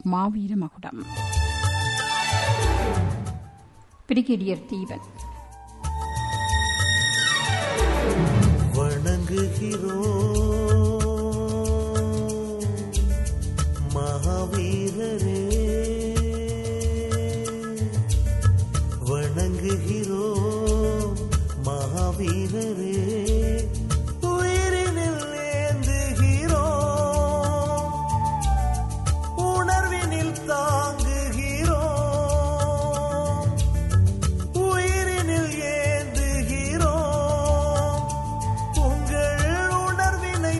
மாவீர மகுடம். பிரிகேடியர் தீபன். வணங்குகிறோம் மகாவீரரே, வணங்குகிறோம் மகாவீரரே, உயிரினில் ஏந்துகிறோம், உணர்வினில் தாங்குகிறோம், உயிரினில் ஏந்துகிறோம், உங்கள் உணர்வினை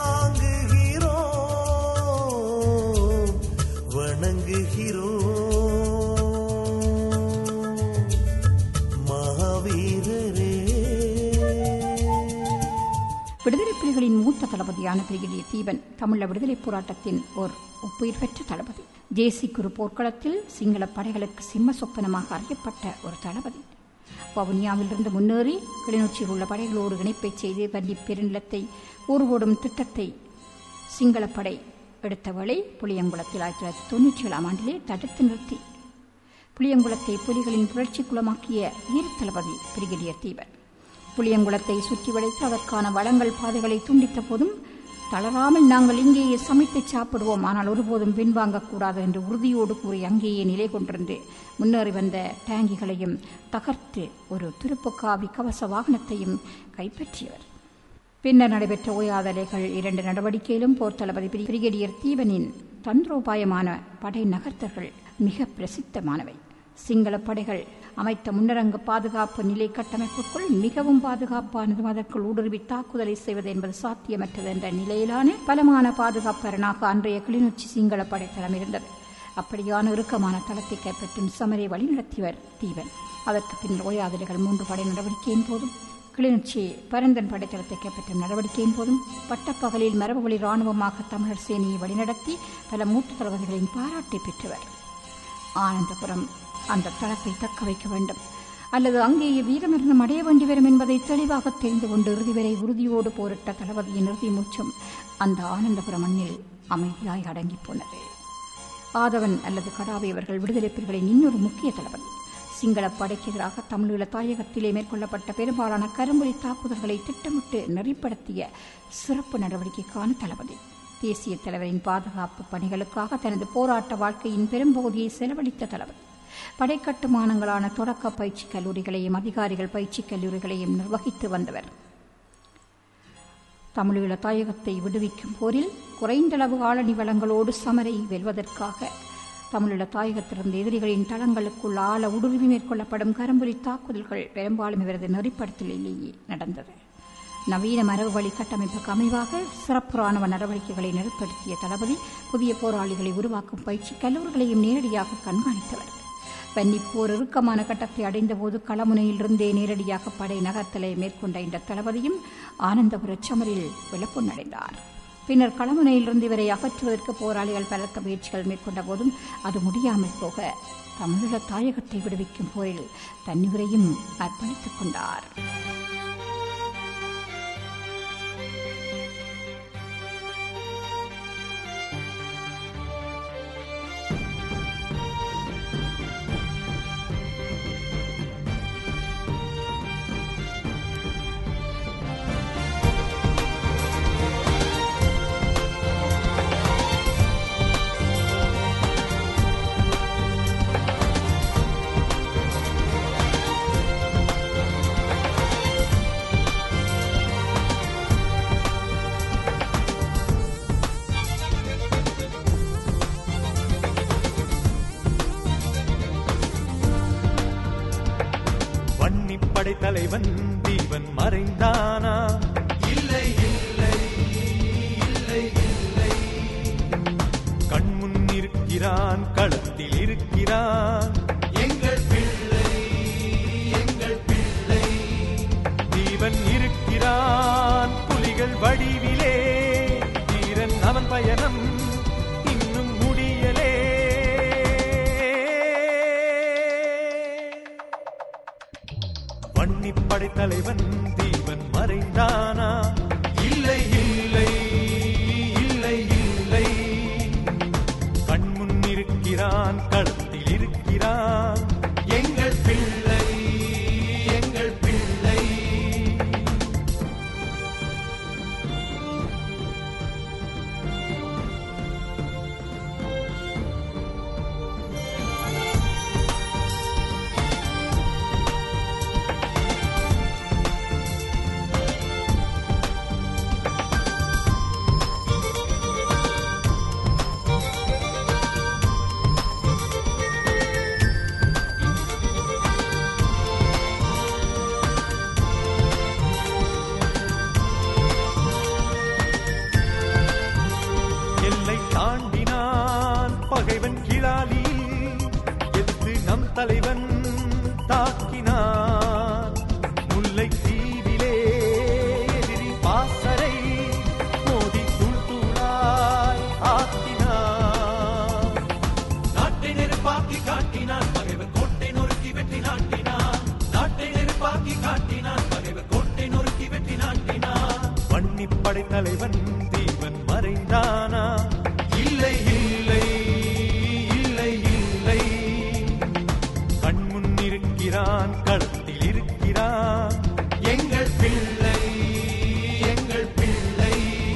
தாங்குகிறோம், வணங்குகிறோம் மகாவீரரே. விடுதலை புலிகளின் மூத்த தளபதியான பிரிகேடியர் தீபன் தமிழ விடுதலை போராட்டத்தின் ஒரு ஒப்புயிர் பெற்ற தளபதி. ஜேசிக்குரு போர்க்களத்தில் சிங்கள படைகளுக்கு சிம்ம சொப்பனமாக அறியப்பட்ட ஒரு தளபதி. வவுனியாவிலிருந்து முன்னேறி கிளிநொச்சியில் உள்ள படைகளோடு இணைப்பை செய்து வன்னி பெருநிலத்தை ஊர்வோடும் திட்டத்தை சிங்களப்படை எடுத்த வேளை புளியங்குளத்தில் 1997 ஆண்டிலே தடுத்து நிறுத்தி புளியங்குளத்தை புலிகளின் புரட்சி குலமாக்கிய வீர தளபதி பிரிகேடியர் தீபன். புளியங்குளத்தை சுற்றி வளைத்து அதற்கான வளங்கள் பாதைகளை துண்டித்த போதும் தளராமல் நாங்கள் இங்கேயே சமைத்து சாப்பிடுவோம், ஆனால் ஒருபோதும் பின்வாங்கக்கூடாது என்று உறுதியோடு கூறி அங்கேயே நிலை கொண்டிருந்து முன்னேறி வந்த டேங்கிகளையும் தகர்த்து ஒரு துருப்புக்காவி கவச வாகனத்தையும் கைப்பற்றியவர். பின்னர் நடைபெற்ற ஓயாதலைகள் 2 நடவடிக்கையிலும் போர் தளபதி பிரிகேடியர் தீபனின் தந்திரோபாயமான படை நகர்த்தல்கள் மிக பிரசித்தமானவை. சிங்கள படைகள் அமைத்த முன்னரங்கு பாதுகாப்பு நிலை கட்டமைப்புக்குள் மிகவும் பாதுகாப்பானதும் அதற்குள் ஊடுருவி தாக்குதலை செய்வது என்பது சாத்தியமற்றது என்ற நிலையிலான பலமான பாதுகாப்பரனாக அன்றைய கிளிநொச்சி சிங்கள படை தளம் இருந்தது. அப்படியான இறுக்கமான தளத்தை கைப்பற்றும் சமரை வழிநடத்தியவர் தீபன். அதற்கு பின்னர் ஓயாதலைகள் 3 படை நடவடிக்கையின் போதும் கிளிநொச்சி பரந்தன் படைத்தளத்தை கைப்பற்றும் நடவடிக்கையின் போதும் பட்டப்பகலில் மரபுவழி இராணுவமாக தமிழர் சேனையை வழிநடத்தி பல மூத்த தளபதிகளின் பாராட்டை பெற்றவர். ஆனந்தபுரம் அந்த தளத்தை தக்க வைக்க வேண்டும் அல்லது அங்கேயே வீரமரணம் அடைய வேண்டி வரும் என்பதை தெளிவாக தெரிந்து கொண்டு இறுதி வரை உறுதியோடு போரிட்ட தளபதியின் இறுதி மூச்சும் அந்த ஆனந்தபுரம் மண்ணில் அமைதியாய் அடங்கி போனது. ஆதவன் அல்லது கடாவி அவர்கள் விடுதலை புலிகளின் இன்னொரு முக்கிய தளபதி. சிங்கள படைக்கு எதிராக தமிழீழ தாயகத்திலே மேற்கொள்ளப்பட்ட பெரும்பாலான கரும்புலி தாக்குதல்களை திட்டமிட்டு நெறிப்படுத்திய சிறப்பு நடவடிக்கைக்கான தளபதி. தேசிய தலைவரின் பாதுகாப்பு பணிகளுக்காக தனது போராட்ட வாழ்க்கையின் பெரும்பகுதியை செலவழித்த தளபதி. படை கட்டுமானங்களான தொடக்க பயிற்சி கல்லூரிகளையும் அதிகாரிகள் பயிற்சி கல்லூரிகளையும் நிர்வகித்து வந்தவர். தமிழீழ தாயகத்தை விடுவிக்கும் போரில் குறைந்தளவு ஆளணி வளங்களோடு சமரை வெல்வதற்காக தமிழீழ தாயகத்திலிருந்து எதிரிகளின் தளங்களுக்குள் ஆழ ஊடுருவி மேற்கொள்ளப்படும் கரும்புலி தாக்குதல்கள் பெரும்பாலும் இவரது நெறிப்படுத்தலிலேயே நடந்தது. நவீன மரபு வழி கட்டமைப்புக்கு அமைவாக சிறப்பு ராணுவ நடவடிக்கைகளை நெறிப்படுத்திய தளபதி புதிய போராளிகளை உருவாக்கும் பயிற்சி கல்லூரிகளையும் நேரடியாக கண்காணித்தவர். வன்னிப்போர் இறுக்கமான கட்டத்தை அடைந்தபோது களமுனையிலிருந்தே நேரடியாக படை நகர்த்தலை மேற்கொண்ட இந்த தளபதியும் ஆனந்தபுர சமரில் விளப்பொன்னடைந்தார். பின்னர் களமுனையிலிருந்து இவரை அகற்றுவதற்கு போராளிகள் பலத்த முயற்சிகள் மேற்கொண்ட போதும் அது முடியாமல் போக தமிழீழ தாயகத்தை விடுவிக்கும் போரில் தன்னுயிரையும் அர்ப்பணித்துக் கொண்டார். தலைவன் தீபன் மறைந்தானா? இல்லை இல்லை இல்லை இல்லை. கண்முன் இருக்கிறான், களத்தில் இருக்கிறான், எங்கள் பிள்ளை எங்கள் பிள்ளை. தீபன் இருக்கிறான் புலிகள் வடிவிலே, வீரன் அவன் பயணம் இன்னும் முடியலே. வன்னிப்படை தலைவன் தீபன் மறைந்தானா? இல்லை இல்லை இல்லை இல்லை. கண்முன் வருகிறான் களத்தில் இருக்கிறான் எங்கள் பிள்ளை எங்கள் பிள்ளை. தாண்டினான் பகைவன் கிளாலி எதிர்த்து நம் தலைவன் தாக்கினான். முல்லை தீவிலே எதிரி பாசறை மோதி தூள் தூளாய் ஆக்கினான். நாட்டை நெருப்பாக்கி காட்டினான் பகைவன் கோட்டை நொறுக்கி வெற்றி நாட்டினான். நாட்டை நெருப்பாக்கி காட்டினான் பகைவன் கோட்டை நொறுக்கி வெற்றி நாட்டினான். வன்னிப்படை தலைவன் தீவன் மறைந்தானா? இல்லை இல்லை இல்லை இல்லை. கண்முன் இருக்கிறான் களத்தில் இருக்கிறான் எங்கள் பிள்ளை எங்கள் பிள்ளை.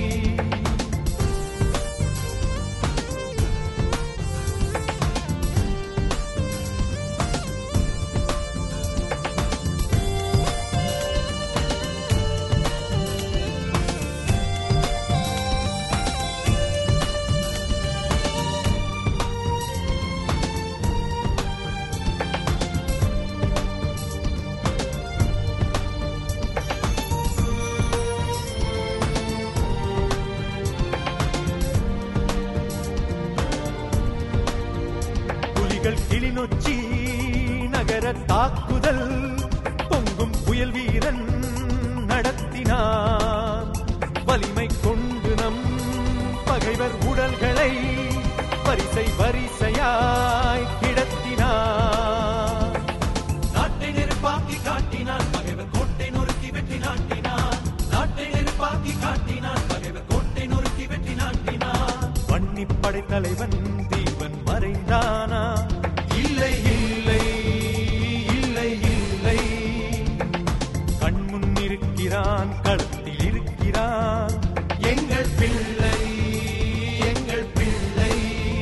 கிளிநொச்சி நகர தாக்குதல் பொங்கும் புயல் வீரன் நடத்தினான். வலிமை கொண்டு நம் பகைவர் உடல்களை வரிசை வரிசையாய் கிடத்தினான். நாட்டை நெருப்பாக்கி காட்டினான் பகைவர் கோட்டை நொறுக்கி வெற்றி நாட்டினான். நாட்டை நெருப்பாக்கி காட்டினான் பகைவர் கோட்டை நொறுக்கி வெற்றி நாட்டினான். வன்னிப்படை தலைவன் தீவன் மறைந்தானா? இல்லை இல்லை இல்லை இல்லை. கண்முன் இருக்கிறான் களத்தில் இருக்கிறான் எங்கள் பிள்ளை எங்கள் பிள்ளை.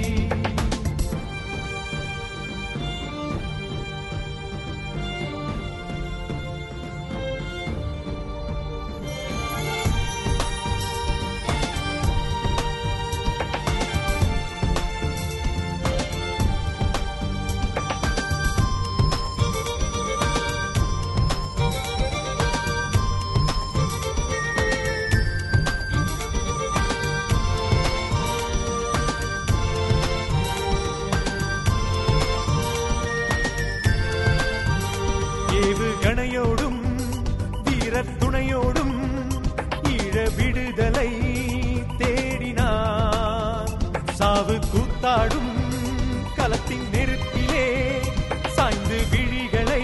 ஏவுகணையோடும் வீரர் துணையோடும் ஈழ விடுதலை தேடினார். சாவு கூத்தாடும் களத்தின் நெருப்பிலே சாய்ந்து விழிகளை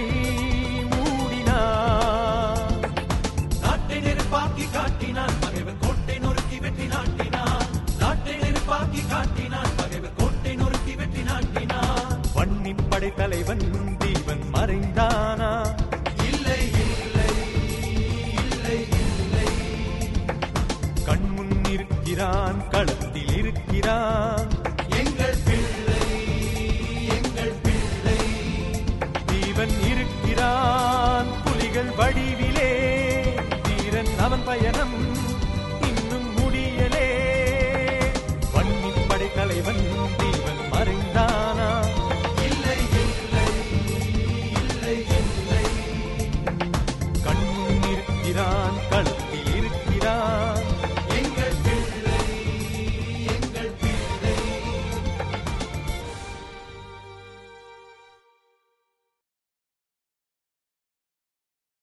மூடினார். நாட்டை நெருப்பாக்கி காட்டினான் பகைவன் கோட்டை நொறுக்கி வெற்றி நாட்டினான். நாட்டை நெருப்பாக்கி காட்டினான் பகைவன் கோட்டை நொறுக்கி வெற்றி நாட்டினான். வன்னிப்படை தலைவன் தீவன் மறைந்தானா? இல்லை இல்லை இல்லை இல்லை. கண்முன் இருக்கிறான் களத்தில் இருக்கிறான் எங்கள் பிள்ளை எங்கள் பிள்ளை. தீவன் இருக்கிறான் புலிகள் வடிவிலே வீரன் அவன் பயணம் இன்னும் முடியலே. வன்னிப்படை தலைவன் தீவன் மறைந்தானா? இல்லை இல்லை இல்லை இல்லை. கண்முன் இருக்கிறான் களத்தில்